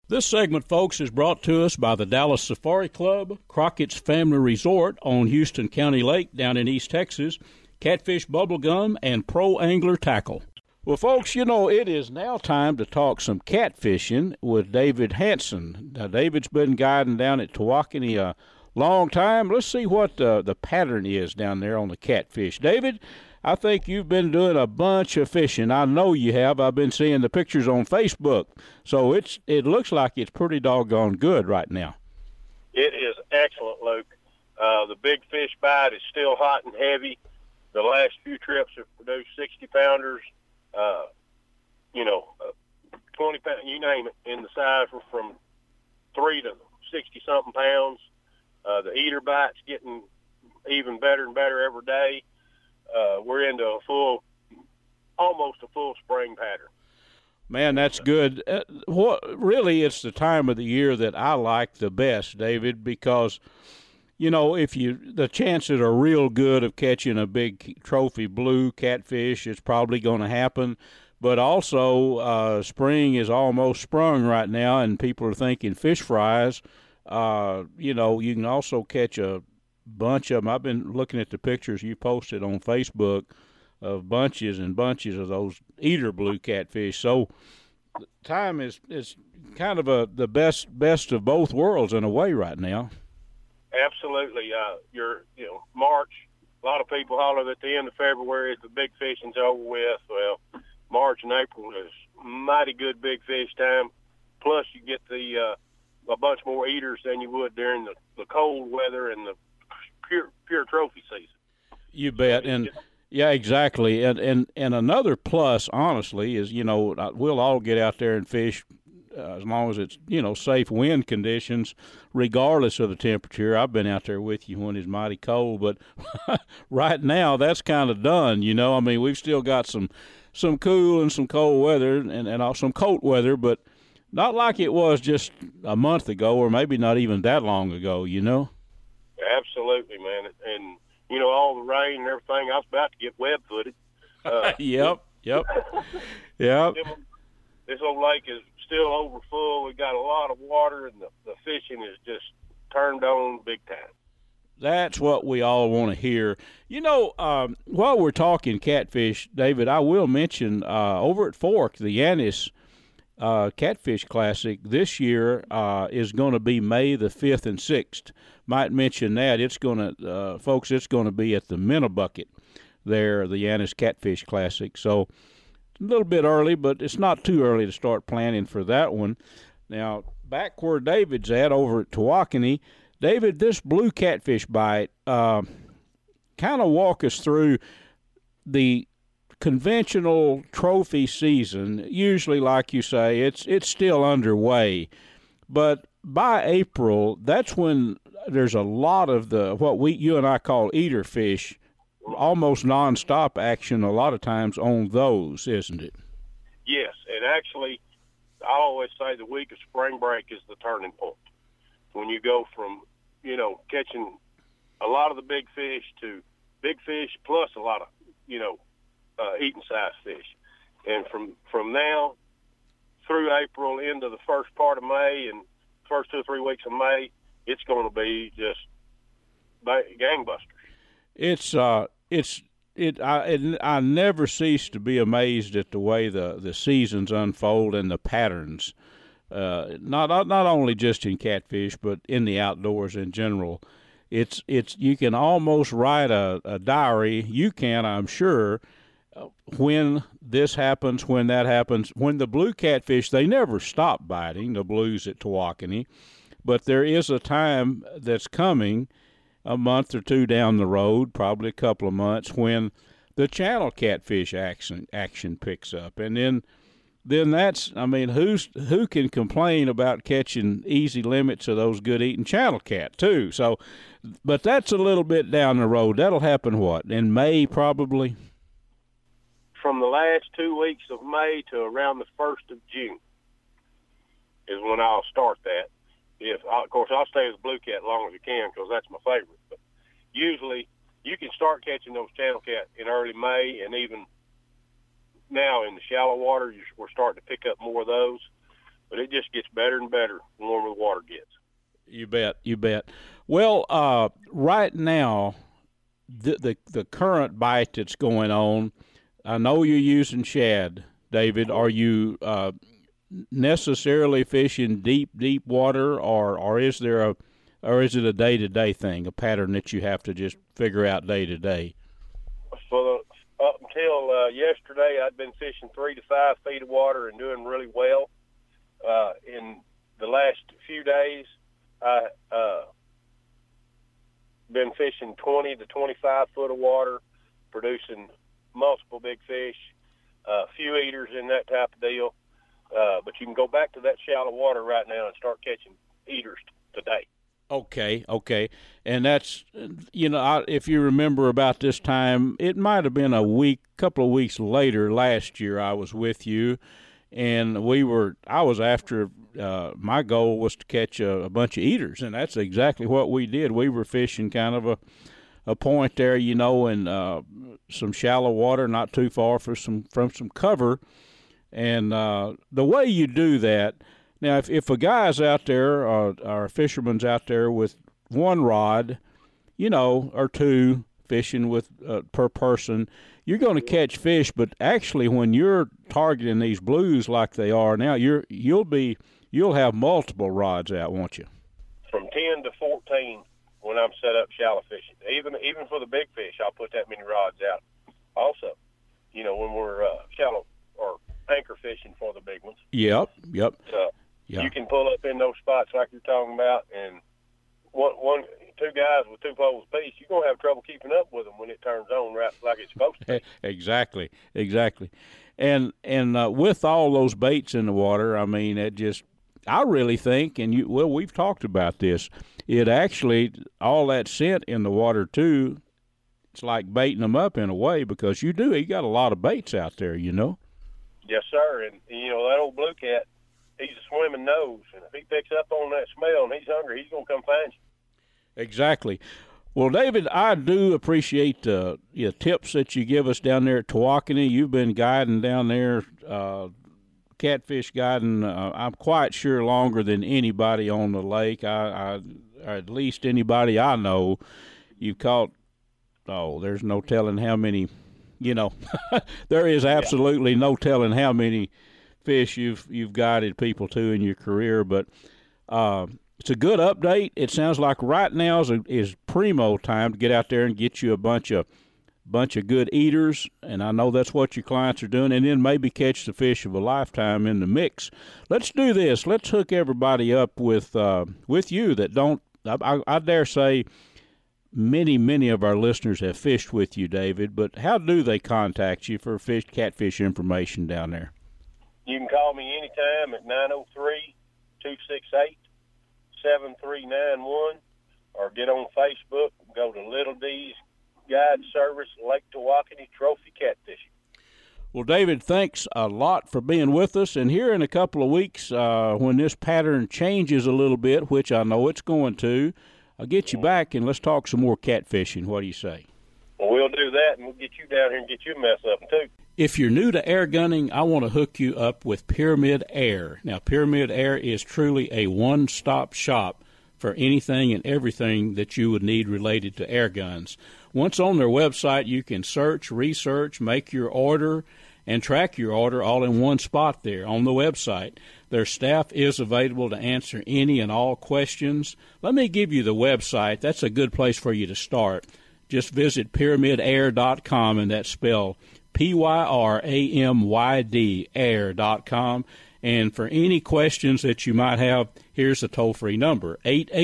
This segment, folks, is brought to us by the Dallas Safari Club, Crockett's Family Resort on Houston County Lake down in East Texas, Catfish Bubblegum, and Pro Angler Tackle. Well, folks, you know, it is now time to talk some catfishing with David Hanson. Now, David's been guiding down at Tawakoni a long time. Let's see what the pattern is down there on the catfish. David, I think you've been doing a bunch of fishing. I know you have. I've been seeing the pictures on Facebook. So it looks like it's pretty doggone good right now. It is excellent, Luke. The big fish bite is still hot and heavy. The last few trips have produced 60-pounders, 20 pound, you name it, in the size from 3 to 60-something pounds. The eater bite's getting even better and better every day. We're into almost a full spring pattern. Man, that's good. Really, it's the time of the year that I like the best, David, because, you know, the chances are real good of catching a big trophy blue catfish. It's probably going to happen. But also, spring is almost sprung right now, and people are thinking fish fries. You can also catch a bunch of them. I've been looking at the pictures you posted on Facebook of bunches and bunches of those eater blue catfish. So time is kind of the best of both worlds in a way right now. Absolutely. March, a lot of people holler that the end of February is the big fishing's over with. Well, March and April is mighty good big fish time. Plus you get a bunch more eaters than you would during the cold weather and the pure trophy season. You bet. And yeah, exactly. And another plus, honestly, is, we'll all get out there and fish as long as it's, safe wind conditions, regardless of the temperature. I've been out there with you when it's mighty cold, but right now that's kind of done, I mean, we've still got some cool and some cold weather and some cold weather, but not like it was just a month ago or maybe not even that long ago, Absolutely, man. And, all the rain and everything, I was about to get web-footed. Yep. This old lake is still over full. We got a lot of water, and the fishing is just turned on big time. That's what we all want to hear. While we're talking catfish, David, I will mention over at Fork, the Yanis Catfish Classic this year is going to be May the 5th and 6th. Might mention that it's going to be at the Minnebucket there, the Yanis Catfish Classic. So a little bit early, but it's not too early to start planning for that one. Now, back where David's at over at Tawakoni, David, this blue catfish bite, kind of walk us through the conventional trophy season. Usually, like you say, it's still underway, but by April, that's when there's a lot of you and I call eater fish, almost nonstop action a lot of times on those, isn't it? Yes, and actually, I always say the week of spring break is the turning point. When you go from, catching a lot of the big fish to big fish plus a lot of, eating size fish. And from now through April into the first part of May and first 2 or 3 weeks of May, it's going to be just gangbusters. I never cease to be amazed at the way the seasons unfold and the patterns. Not only just in catfish, but in the outdoors in general. It's you can almost write a diary. You can, I'm sure, when this happens, when that happens. When the blue catfish, they never stop biting, the blues at Tawakoni, but there is a time that's coming, a month or two down the road, probably a couple of months, when the channel catfish action picks up, and then that's, who can complain about catching easy limits of those good eating channel cat too? So, but that's a little bit down the road. That'll happen in May probably? From the last 2 weeks of May to around the 1st of June is when I'll start that. Of course, I'll stay with blue cat as long as I can because that's my favorite. But usually you can start catching those channel cat in early May, and even now in the shallow water, we're starting to pick up more of those. but it just gets better and better the warmer the water gets. You bet. Well, right now, the current bite that's going on, I know you're using shad, David. Are you necessarily fishing deep water, or is there is it a day-to-day thing, a pattern that you have to just figure out day to day? Up until yesterday, I'd been fishing 3 to 5 feet of water and doing really well. In the last few days, I been fishing 20 to 25 foot of water, producing multiple big fish, a few eaters in that type of deal. But you can go back to that shallow water right now and start catching eaters today. Okay. And that's, if you remember about this time, it might have been couple of weeks later last year I was with you, and I was after, my goal was to catch a bunch of eaters, and that's exactly what we did. We were fishing kind of a point there, in some shallow water, not too far from some cover. And the way you do that, now if a guy's out there or a fisherman's out there with one rod, or two fishing with per person, you're going to catch fish. But actually, when you're targeting these blues like they are now, you'll have multiple rods out, won't you? From 10 to 14 when I'm set up shallow fishing. Even for the big fish, I'll put that many rods out. Also, when we're shallow or anchor fishing for the big ones. Yep. You can pull up in those spots like you're talking about, and two guys with 2 poles apiece, you're going to have trouble keeping up with them when it turns on right like it's supposed to. Exactly. And with all those baits in the water, I mean, I really think, we've talked about this, it actually, all that scent in the water too, it's like baiting them up in a way, because you got a lot of baits out there, Yes, sir. And, that old blue cat, he's a swimming nose, and if he picks up on that smell and he's hungry, he's going to come find you. Exactly. Well, David, I do appreciate the tips that you give us down there at Tawakoni. You've been guiding down there, catfish guiding, I'm quite sure longer than anybody on the lake. I at least anybody I know. You've caught, there's no telling how many, there is absolutely no telling how many fish you've guided people to in your career. But it's a good update. It sounds like right now is primo time to get out there and get you a bunch of good eaters, and I know that's what your clients are doing, and then maybe catch the fish of a lifetime in the mix. Let's do this. Let's hook everybody up with you that don't. I dare say many of our listeners have fished with you, David, but how do they contact you for catfish information down there? You can call me anytime at 903-268-7391, or get on Facebook, go to Little D's Guide Service, Lake Tawakoni Trophy Catfishing. Well, David, thanks a lot for being with us. And here in a couple of weeks, when this pattern changes a little bit, which I know it's going to, I'll get you back and let's talk some more catfishing. What do you say? Well, we'll do that, and we'll get you down here and get you a mess up, too. If you're new to air gunning, I want to hook you up with Pyramid Air. Now, Pyramid Air is truly a one-stop shop for anything and everything that you would need related to air guns. Once on their website, you can search, research, make your order, and track your order all in one spot there on the website. Their staff is available to answer any and all questions. Let me give you the website. That's a good place for you to start. Just visit pyramidair.com, and that's spelled PYRAMYD air.com. And for any questions that you might have, here's the toll-free number,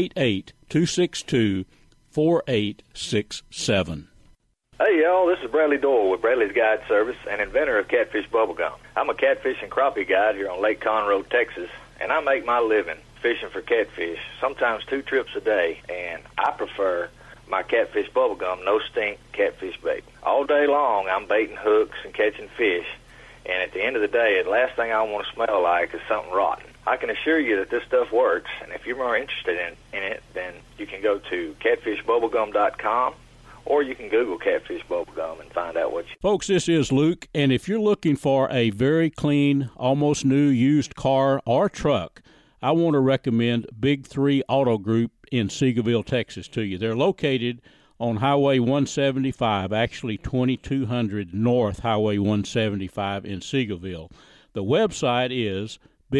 888-262-4867. Hey, y'all, this is Bradley Doyle with Bradley's Guide Service and inventor of Catfish Bubblegum. I'm a catfish and crappie guide here on Lake Conroe, Texas, and I make my living fishing for catfish, sometimes 2 trips a day, and I prefer my Catfish Bubblegum no stink catfish bait. All day long, I'm baiting hooks and catching fish, and at the end of the day, the last thing I want to smell like is something rotten. I can assure you that this stuff works, and if you're more interested in it, then you can go to catfishbubblegum.com, or you can Google Catfish Bubblegum and find out what you... Folks, this is Luke, and if you're looking for a very clean, almost new used car or truck, I want to recommend Big 3 Auto Group in Seagoville, Texas to you. They're located on Highway 175, actually 2200 North Highway 175 in Seagoville. The website is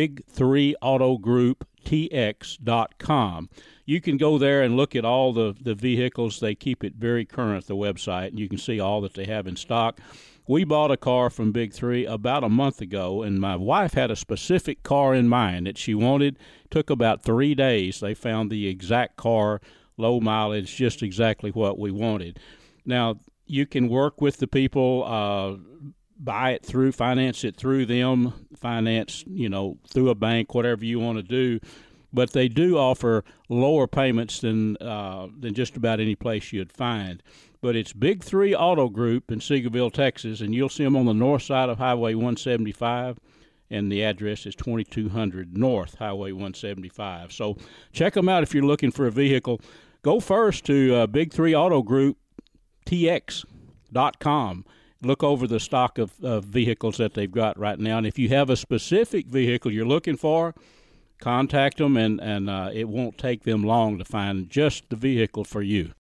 big3autogrouptx.com. You can go there and look at all the vehicles. They keep it very current, the website, and you can see all that they have in stock. We bought a car from Big 3 about a month ago, and my wife had a specific car in mind that she wanted. It took about 3 days. They found the exact car, low mileage, just exactly what we wanted. Now, you can work with the people, buy it through, finance it through them, finance, through a bank, whatever you want to do. But they do offer lower payments than just about any place you'd find. But it's Big 3 Auto Group in Seagoville, Texas, and you'll see them on the north side of Highway 175, and the address is 2200 North Highway 175. So check them out if you're looking for a vehicle. Go first to Big 3 Auto Group TX.com. Look over the stock of vehicles that they've got right now, and if you have a specific vehicle you're looking for, contact them, and it won't take them long to find just the vehicle for you.